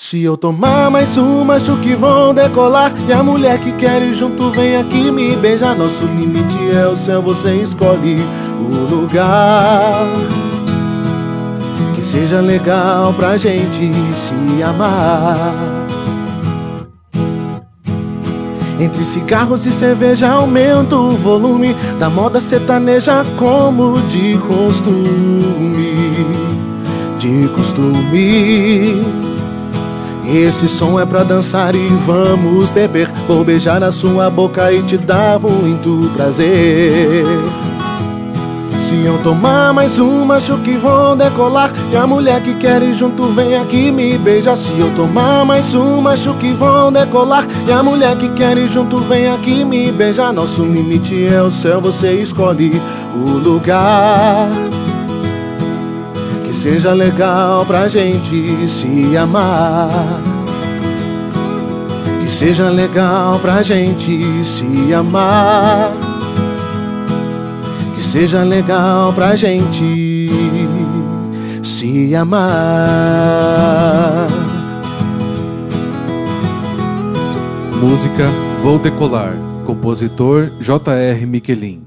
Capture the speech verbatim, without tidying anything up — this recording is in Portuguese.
Se eu tomar mais uma, acho que vão decolar. E a mulher que quer ir junto vem aqui me beijar. Nosso limite é o céu, você escolhe o lugar que seja legal pra gente se amar. Entre cigarros e cerveja aumenta o volume da moda sertaneja como de costume, de costume. Esse som é pra dançar e vamos beber. Vou beijar na sua boca e te dar muito prazer. Se eu tomar mais uma, acho que vou decolar. E a mulher que quer ir junto vem aqui me beijar. Se eu tomar mais uma, acho que vou decolar. E a mulher que quer ir junto vem aqui me beijar. Nosso limite é o céu, você escolhe o lugar que seja legal pra gente se amar. Que seja legal pra gente se amar. Que seja legal pra gente se amar. Música Vou Decolar, compositor J R Miquelin.